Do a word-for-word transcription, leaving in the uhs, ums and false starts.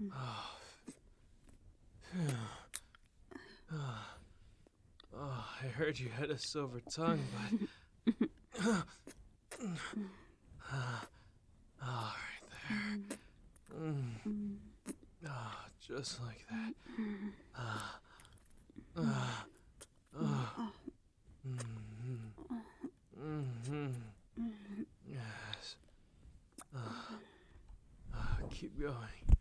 Oh, phew. Oh, oh, I heard you had a silver tongue, but... oh, right there. Mm. Oh, just like that. Ah. Ah. Ah. Mm-hmm. Mm-hmm. Yes. Ah. Ah, keep going.